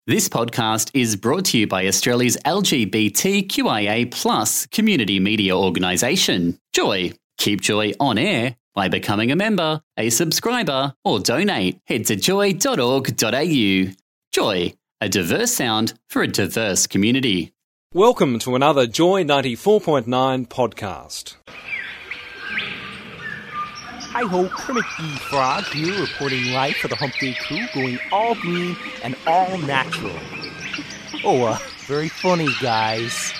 This podcast is brought to you by Australia's LGBTQIA+ community media organisation, Joy. Keep Joy on air by becoming a member, a subscriber, or donate. Head to joy.org.au. Joy, a diverse sound for a diverse community. Welcome to another Joy 94.9 podcast. Hi-ho, Kermit the Frog here, reporting live for the Hump Day crew, going all green and all natural. Very funny, guys.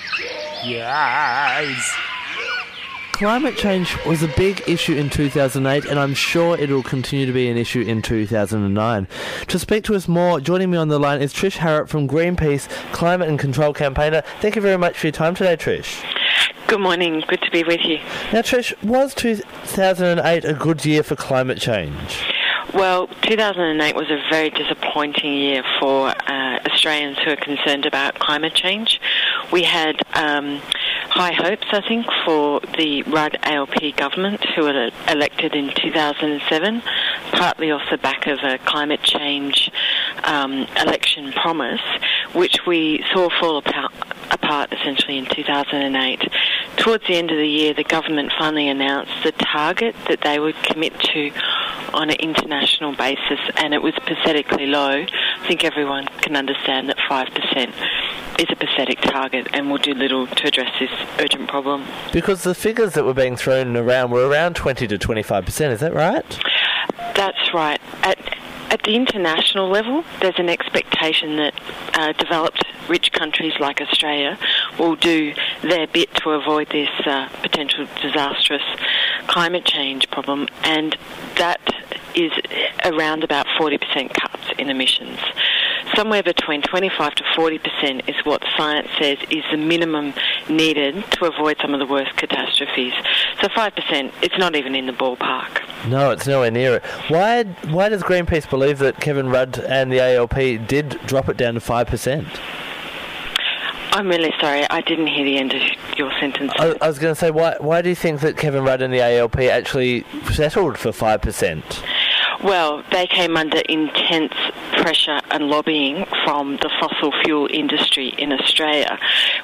Yes. Climate change was a big issue in 2008, and I'm sure it will continue to be an issue in 2009. To speak to us more, joining me on the line is Trish Harrop from Greenpeace, Climate and Control Campaigner. Thank you very much for your time today, Trish. Good morning. Good to be with you. Now, Trish, was 2008 a good year for climate change? Well, 2008 was a very disappointing year for Australians who are concerned about climate change. We had high hopes, I think, for the Rudd ALP government, who were elected in 2007, partly off the back of a climate change election promise, which we saw fall apart essentially in 2008. Towards the end of the year, the government finally announced the target that they would commit to on an international basis, and it was pathetically low. I think everyone can understand that 5% is a pathetic target and will do little to address this urgent problem. Because the figures that were being thrown around were around 20 to 25%, is that right? That's right. At the international level, there's an expectation that developed rich countries like Australia will do their bit to avoid this potential disastrous climate change problem, and that is around about 40% cuts in emissions. Somewhere between 25 to 40% is what science says is the minimum needed to avoid some of the worst catastrophes. So 5%, it's not even in the ballpark. No, it's nowhere near it. Why does Greenpeace believe that Kevin Rudd and the ALP did drop it down to 5%? I'm really sorry, I didn't hear the end of your sentence. I was going to say, why do you think that Kevin Rudd and the ALP actually settled for 5%? Well, they came under intense pressure and lobbying from the fossil fuel industry in Australia.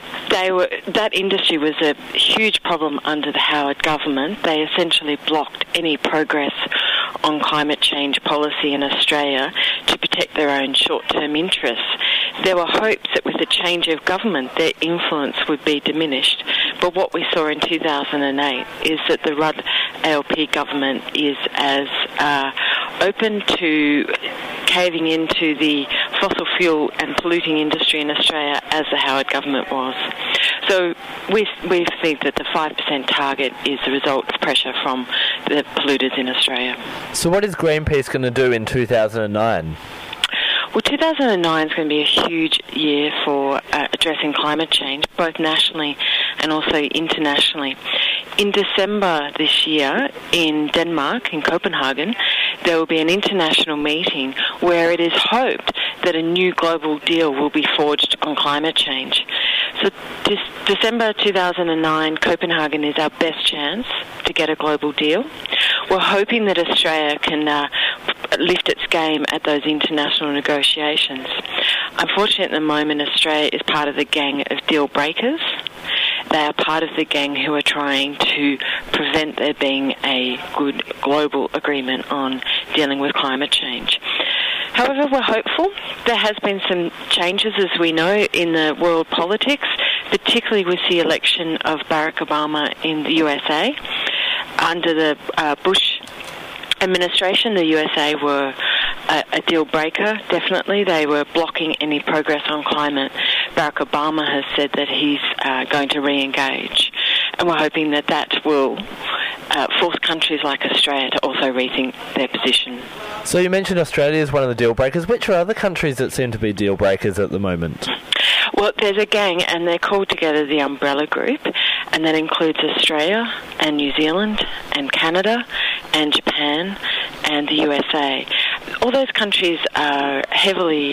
That industry was a huge problem under the Howard government. They essentially blocked any progress on climate change policy in Australia to protect their own short-term interests. There were hopes that with the change of government, their influence would be diminished. But what we saw in 2008 is that the Rudd ALP government is as open to caving into the fossil fuel and polluting industry in Australia as the Howard government was. So we think that the 5% target is the result of pressure from the polluters in Australia. So what is Greenpeace going to do in 2009? Well, 2009 is going to be a huge year for addressing climate change, both nationally and also internationally. In December this year, in Denmark, in Copenhagen, there will be an international meeting where it is hoped that a new global deal will be forged on climate change. So December 2009, Copenhagen is our best chance to get a global deal. We're hoping that Australia can lift its game at those international negotiations. Unfortunately, at the moment, Australia is part of the gang of deal breakers. They are part of the gang who are trying to prevent there being a good global agreement on dealing with climate change. However, we're hopeful. There has been some changes, as we know, in the world politics, particularly with the election of Barack Obama in the USA. Under the Bush administration, the USA were a deal breaker, definitely. They were blocking any progress on climate. Barack Obama has said that he's going to re-engage, and we're hoping that that will force countries like Australia to also rethink their position. So you mentioned Australia is one of the deal breakers. Which are other countries that seem to be deal breakers at the moment? Well, there's a gang, and they're called together the Umbrella Group, and that includes Australia and New Zealand and Canada and Japan and the USA. All those countries are heavily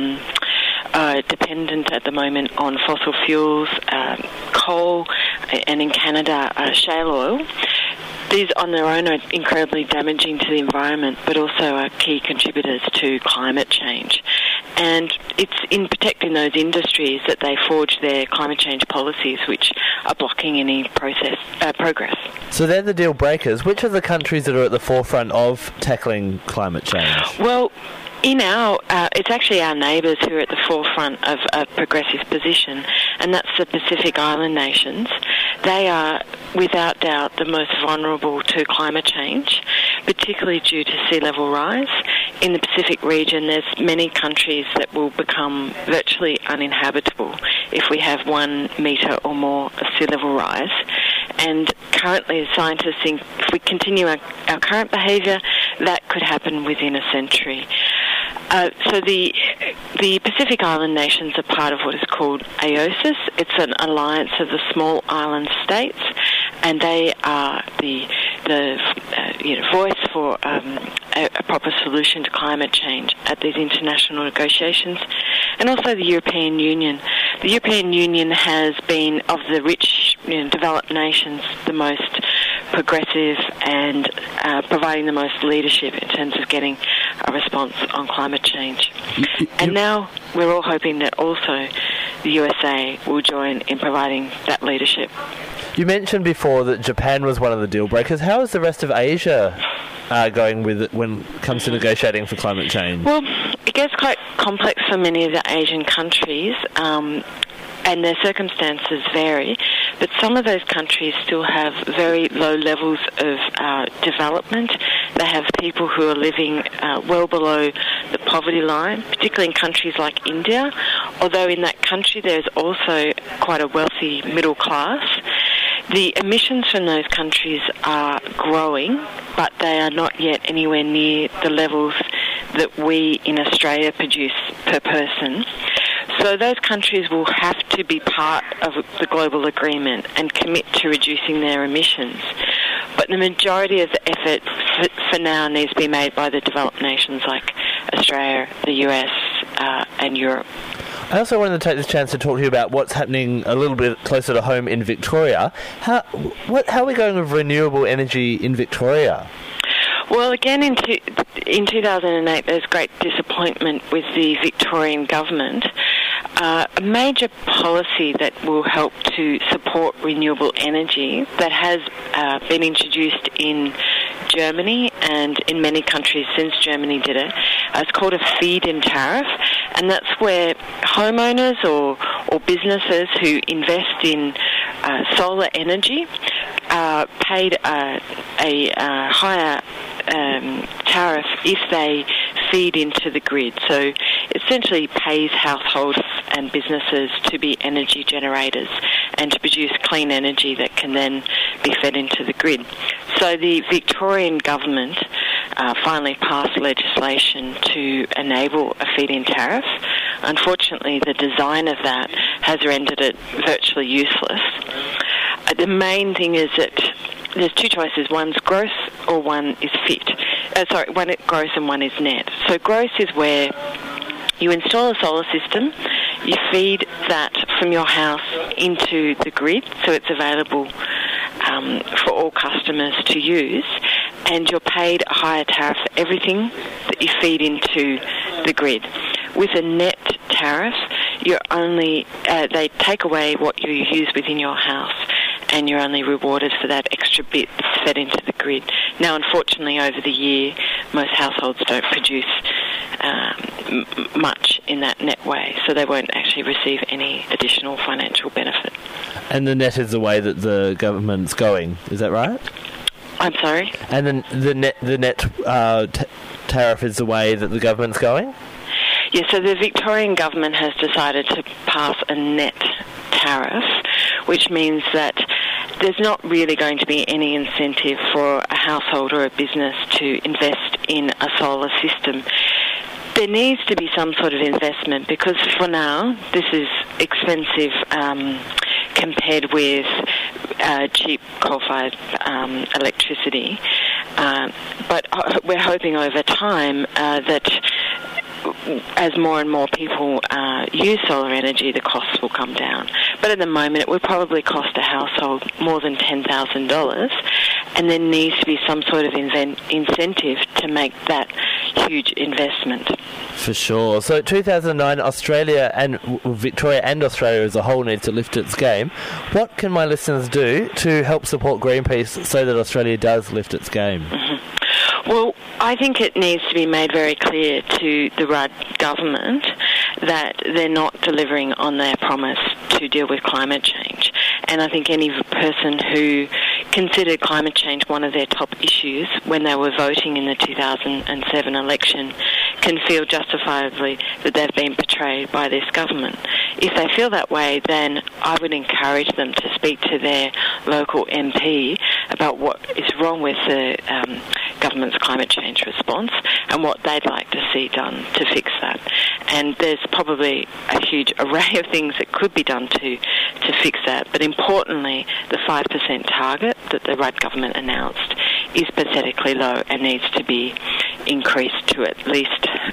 dependent at the moment on fossil fuels, coal, and in Canada, shale oil. These on their own are incredibly damaging to the environment, but also are key contributors to climate change. And it's in protecting those industries that they forge their climate change policies, which are blocking any progress. So they're the deal breakers. Which are the countries that are at the forefront of tackling climate change? Well, it's actually our neighbours who are at the forefront of a progressive position, and that's the Pacific Island nations. They are, without doubt, the most vulnerable to climate change, particularly due to sea level rise. In the Pacific region, there's many countries that will become virtually uninhabitable if we have 1 metre or more of sea level rise. And currently, scientists think if we continue our current behaviour, that could happen within a century. So the Pacific Island nations are part of what is called AOSIS. It's an alliance of the small island states, and they are the voice for a proper solution to climate change at these international negotiations. And also the European Union. The European Union has been, of the rich developed nations, the most progressive and providing the most leadership in terms of getting a response on climate change. And now we're all hoping that also the USA will join in providing that leadership. You mentioned before that Japan was one of the deal breakers. How is the rest of Asia going with it when it comes to negotiating for climate change? Well, it gets quite complex for many of the Asian countries, and their circumstances vary, but some of those countries still have very low levels of development. They have people who are living well below the poverty line, particularly in countries like India, although in that country there's also quite a wealthy middle class. The emissions from those countries are growing, but they are not yet anywhere near the levels that we in Australia produce per person. So those countries will have to be part of the global agreement and commit to reducing their emissions. But the majority of the effort for now needs to be made by the developed nations like Australia, the US, and Europe. I also wanted to take this chance to talk to you about what's happening a little bit closer to home in Victoria. How are we going with renewable energy in Victoria? Well, again, in 2008, there's great disappointment with the Victorian government. A major policy that will help to support renewable energy that has been introduced in Germany and in many countries since Germany did it. It's called a feed-in tariff, and that's where homeowners or businesses who invest in solar energy paid a higher tariff if they feed into the grid. So it essentially pays households and businesses to be energy generators and to produce clean energy that can then be fed into the grid. So the Victorian government finally passed legislation to enable a feed-in tariff. Unfortunately, the design of that has rendered it virtually useless. The main thing is that there's two choices. One's gross or one is fit. One is gross and one is net. So gross is where you install a solar system, you feed that from your house into the grid, so it's available for all customers to use, and you're paid a higher tariff for everything that you feed into the grid. With a net tariff, you're only they take away what you use within your house, and you're only rewarded for that extra bit that's fed into the grid. Now, unfortunately, over the year, most households don't produce much in that net way, so they won't actually receive any additional financial benefit. And the net is the way that the government's going, is that right? I'm sorry? And then the net tariff is the way that the government's going? Yeah, so the Victorian government has decided to pass a net tariff, which means that there's not really going to be any incentive for a household or a business to invest in a solar system. There needs to be some sort of investment because for now this is expensive compared with cheap coal-fired electricity. But we're hoping over time that as more and more people use solar energy, the costs will come down. But at the moment, it would probably cost a household more than $10,000, and there needs to be some sort of incentive to make that huge investment. For sure. So 2009, Australia and Victoria and Australia as a whole needs to lift its game. What can my listeners do to help support Greenpeace so that Australia does lift its game? Well, I think it needs to be made very clear to the Rudd government that they're not delivering on their promise to deal with climate change. And I think any person who considered climate change one of their top issues when they were voting in the 2007 election can feel justifiably that they've been betrayed by this government. If they feel that way, then I would encourage them to speak to their local MP about what is wrong with the government's climate change response and what they'd like to see done to fix that. And there's probably a huge array of things that could be done to fix that. But importantly, the 5% target that the Rudd government announced is pathetically low and needs to be increased to at least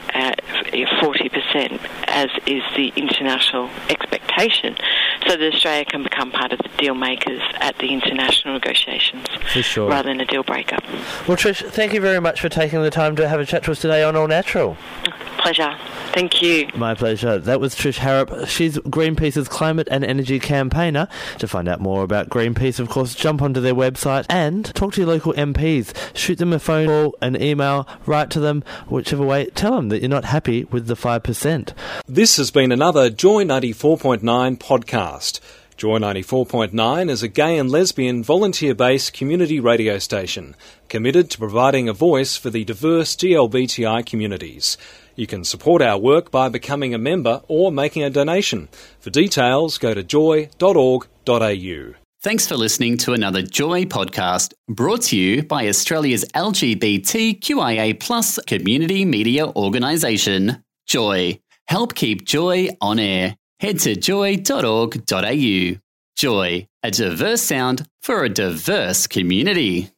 40%, as is the international expectation, so that Australia can become part of the deal makers at the international negotiations. For sure. Rather than a deal breaker. Well, Trish, thank you very much for taking the time to have a chat to us today on All Natural. Pleasure. Thank you. My pleasure. That was Trish Harrop. She's Greenpeace's climate and energy campaigner. To find out more about Greenpeace, of course, jump onto their website and talk to your local MPs. Shoot them a phone call, an email, write to them, whichever way. Tell them that you're not happy with the 5%. This has been another Joy 94.9 podcast. Joy 94.9 is a gay and lesbian volunteer-based community radio station committed to providing a voice for the diverse GLBTI communities. You can support our work by becoming a member or making a donation. For details, go to joy.org.au. Thanks for listening to another Joy podcast brought to you by Australia's LGBTQIA+ community media organisation, Joy. Help keep Joy on air. Head to joy.org.au. Joy, a diverse sound for a diverse community.